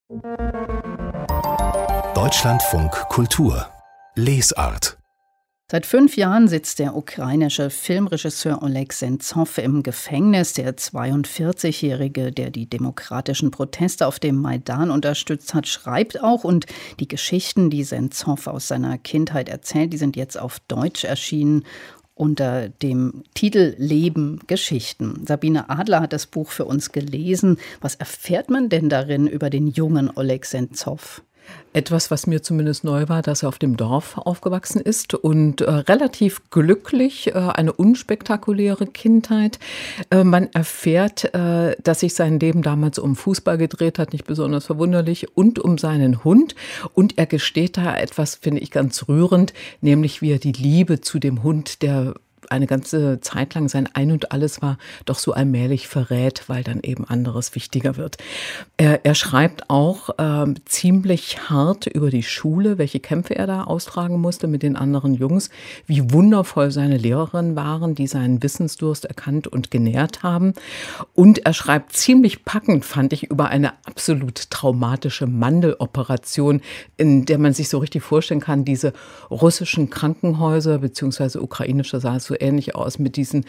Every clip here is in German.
Deutschlandfunk Kultur Lesart. Seit 5 Jahren sitzt der ukrainische Filmregisseur Oleg Sentzow im Gefängnis. Der 42-Jährige, der die demokratischen Proteste auf dem Maidan unterstützt hat, schreibt auch. Und die Geschichten, die Sentzow aus seiner Kindheit erzählt, die sind jetzt auf Deutsch erschienen unter dem Titel Leben, Geschichten. Sabine Adler hat das Buch für uns gelesen. Was erfährt man denn darin über den jungen Oleg Sentzow? Etwas, was mir zumindest neu war, dass er auf dem Dorf aufgewachsen ist und relativ glücklich, eine unspektakuläre Kindheit. Man erfährt, dass sich sein Leben damals um Fußball gedreht hat, nicht besonders verwunderlich, und um seinen Hund. Und er gesteht da etwas, finde ich, ganz rührend, nämlich wie er die Liebe zu dem Hund, der eine ganze Zeit lang sein Ein und Alles war, doch so allmählich verrät, weil dann eben anderes wichtiger wird. Er schreibt auch ziemlich hart über die Schule, welche Kämpfe er da austragen musste mit den anderen Jungs, wie wundervoll seine Lehrerinnen waren, die seinen Wissensdurst erkannt und genährt haben. Und er schreibt ziemlich packend, fand ich, über eine absolut traumatische Mandeloperation, in der man sich so richtig vorstellen kann, diese russischen Krankenhäuser beziehungsweise ukrainische sah es so ähnlich aus, mit diesen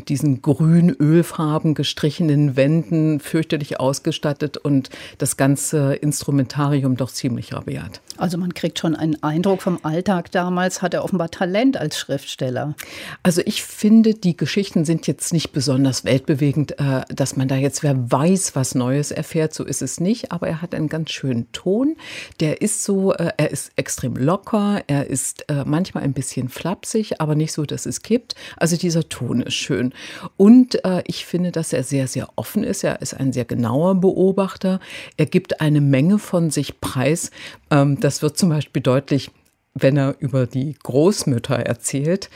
grün-ölfarben gestrichenen Wänden, fürchterlich ausgestattet und das ganze Instrumentarium doch ziemlich rabiat. Also man kriegt schon einen Eindruck vom Alltag damals, hat er offenbar Talent als Schriftsteller. Also ich finde, die Geschichten sind jetzt nicht besonders weltbewegend, dass man da jetzt wer weiß, was Neues erfährt, so ist es nicht, aber er hat einen ganz schönen Ton, der ist so, er ist extrem locker, er ist manchmal ein bisschen flapsig, aber nicht so, dass es kippt. Also dieser Ton ist schön. Und ich finde, dass er sehr, sehr offen ist. Er ist ein sehr genauer Beobachter. Er gibt eine Menge von sich preis. Das wird zum Beispiel deutlich, wenn er über die Großmütter erzählt.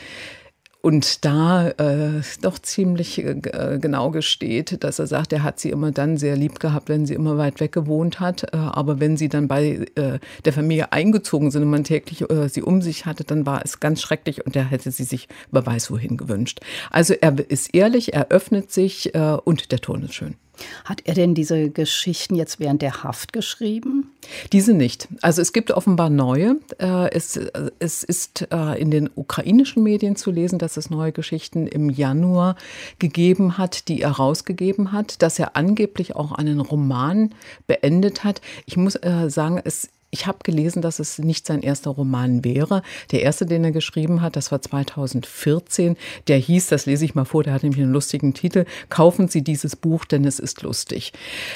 Und da doch ziemlich genau gesteht, dass er sagt, er hat sie immer dann sehr lieb gehabt, wenn sie immer weit weg gewohnt hat. Aber wenn sie dann bei der Familie eingezogen sind und man täglich sie um sich hatte, dann war es ganz schrecklich und er hätte sie sich wer weiß wohin gewünscht. Also er ist ehrlich, er öffnet sich und der Ton ist schön. Hat er denn diese Geschichten jetzt während der Haft geschrieben? Diese nicht. Also es gibt offenbar neue. Es ist in den ukrainischen Medien zu lesen, dass es neue Geschichten im Januar gegeben hat, die er rausgegeben hat, dass er angeblich auch einen Roman beendet hat. Ich muss sagen, ich habe gelesen, dass es nicht sein erster Roman wäre. Der erste, den er geschrieben hat, das war 2014. Der hieß, das lese ich mal vor, der hat nämlich einen lustigen Titel, Kaufen Sie dieses Buch, denn es ist lustig.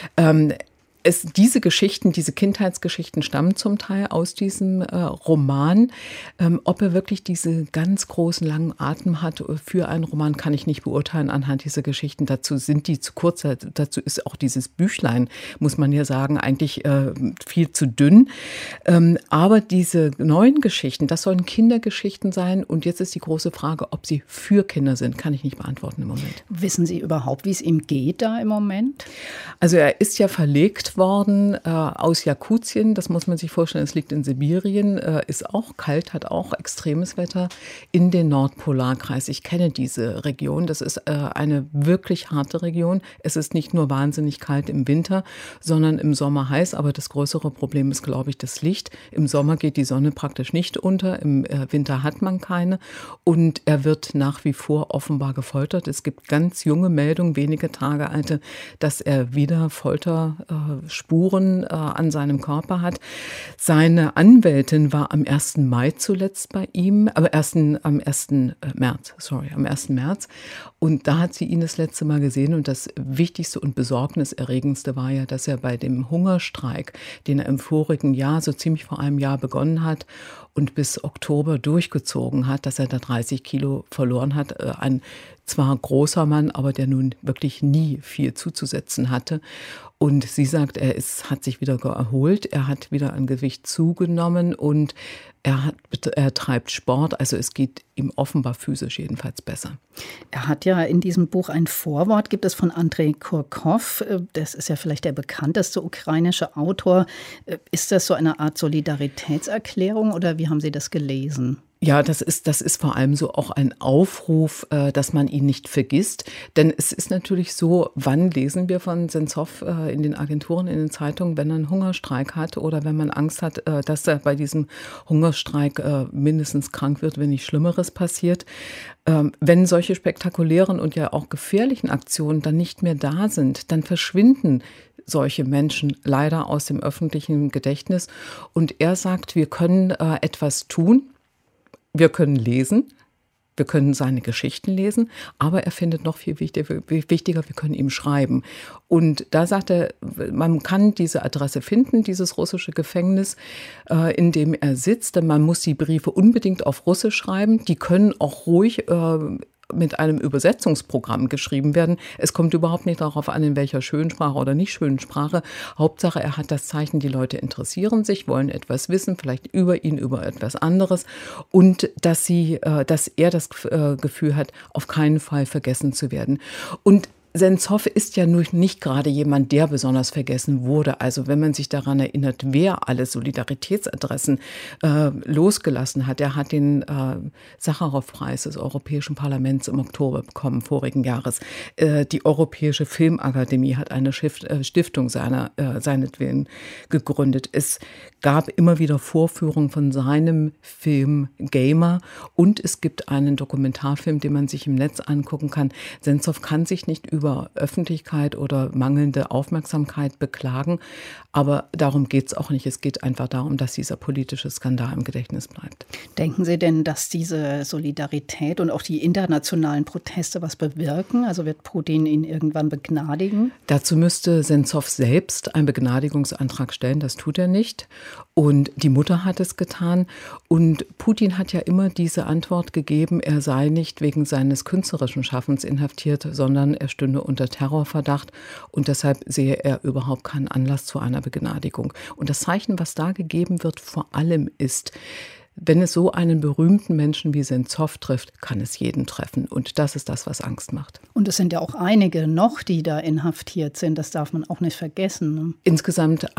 Diese Geschichten, diese Kindheitsgeschichten stammen zum Teil aus diesem Roman. Ob er wirklich diese ganz großen, langen Atem hat für einen Roman, kann ich nicht beurteilen anhand dieser Geschichten. Dazu sind die zu kurz. Dazu ist auch dieses Büchlein, muss man ja sagen, eigentlich viel zu dünn. Aber diese neuen Geschichten, das sollen Kindergeschichten sein. Und jetzt ist die große Frage, ob sie für Kinder sind, kann ich nicht beantworten im Moment. Wissen Sie überhaupt, wie es ihm geht da im Moment? Also er ist ja verlegt worden aus Jakutien, das muss man sich vorstellen, es liegt in Sibirien, ist auch kalt, hat auch extremes Wetter in den Nordpolarkreis. Ich kenne diese Region, das ist eine wirklich harte Region. Es ist nicht nur wahnsinnig kalt im Winter, sondern im Sommer heiß, aber das größere Problem ist, glaube ich, das Licht. Im Sommer geht die Sonne praktisch nicht unter, im Winter hat man keine und er wird nach wie vor offenbar gefoltert. Es gibt ganz junge Meldungen, wenige Tage alte, dass er wieder Folterspuren an seinem Körper hat. Seine Anwältin war am 1. Mai zuletzt bei ihm, aber am 1. März. Und da hat sie ihn das letzte Mal gesehen. Und das Wichtigste und Besorgniserregendste war ja, dass er bei dem Hungerstreik, den er im vorigen Jahr, so ziemlich vor einem Jahr begonnen hat und bis Oktober durchgezogen hat, dass er da 30 Kilo verloren hat. Ein zwar großer Mann, aber der nun wirklich nie viel zuzusetzen hatte. Und sie sagt, hat sich wieder erholt, er hat wieder an Gewicht zugenommen und er treibt Sport, also es geht ihm offenbar physisch jedenfalls besser. Er hat ja in diesem Buch ein Vorwort, gibt es von Andrei Kurkov, das ist ja vielleicht der bekannteste ukrainische Autor. Ist das so eine Art Solidaritätserklärung oder wie haben Sie das gelesen? Ja, das ist vor allem so auch ein Aufruf, dass man ihn nicht vergisst. Denn es ist natürlich so, wann lesen wir von Senzow in den Agenturen, in den Zeitungen, wenn er einen Hungerstreik hat oder wenn man Angst hat, dass er bei diesem Hungerstreik mindestens krank wird, wenn nicht Schlimmeres passiert. Wenn solche spektakulären und ja auch gefährlichen Aktionen dann nicht mehr da sind, dann verschwinden solche Menschen leider aus dem öffentlichen Gedächtnis. Und er sagt, wir können etwas tun. Wir können lesen, wir können seine Geschichten lesen, aber er findet noch viel wichtiger, wir können ihm schreiben. Und da sagt er, man kann diese Adresse finden, dieses russische Gefängnis, in dem er sitzt, denn man muss die Briefe unbedingt auf Russisch schreiben. Die können auch ruhig mit einem Übersetzungsprogramm geschrieben werden. Es kommt überhaupt nicht darauf an, in welcher schönen Sprache oder nicht schönen Sprache. Hauptsache, er hat das Zeichen, die Leute interessieren sich, wollen etwas wissen, vielleicht über ihn, über etwas anderes. Und dass er das Gefühl hat, auf keinen Fall vergessen zu werden. Und Senzow ist ja nun nicht gerade jemand, der besonders vergessen wurde. Also wenn man sich daran erinnert, wer alle Solidaritätsadressen losgelassen hat. Er hat den Sacharow-Preis des Europäischen Parlaments im Oktober bekommen, vorigen Jahres. Die Europäische Filmakademie hat eine Stiftung seinetwillen gegründet. Es gab immer wieder Vorführungen von seinem Film Gamer und es gibt einen Dokumentarfilm, den man sich im Netz angucken kann. Senzow kann sich nicht über Öffentlichkeit oder mangelnde Aufmerksamkeit beklagen. Aber darum geht es auch nicht. Es geht einfach darum, dass dieser politische Skandal im Gedächtnis bleibt. Denken Sie denn, dass diese Solidarität und auch die internationalen Proteste was bewirken? Also wird Putin ihn irgendwann begnadigen? Dazu müsste Senzow selbst einen Begnadigungsantrag stellen. Das tut er nicht. Und die Mutter hat es getan. Und Putin hat ja immer diese Antwort gegeben, er sei nicht wegen seines künstlerischen Schaffens inhaftiert, sondern er stünde unter Terrorverdacht. Und deshalb sehe er überhaupt keinen Anlass zu einer Begnadigung. Und das Zeichen, was da gegeben wird, vor allem ist, wenn es so einen berühmten Menschen wie Senzow trifft, kann es jeden treffen. Und das ist das, was Angst macht. Und es sind ja auch einige noch, die da inhaftiert sind. Das darf man auch nicht vergessen. Ne? Insgesamt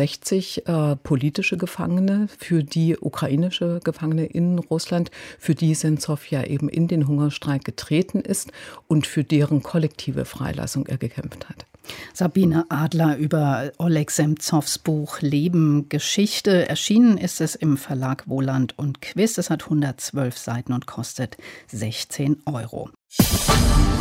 68 politische Gefangene, für die ukrainische Gefangene in Russland, für die Senzow ja eben in den Hungerstreik getreten ist und für deren kollektive Freilassung er gekämpft hat. Sabine Adler über Oleg Senzows Buch Leben, Geschichte. Erschienen ist es im Verlag Wohland und Quist. Es hat 112 Seiten und kostet 16 €.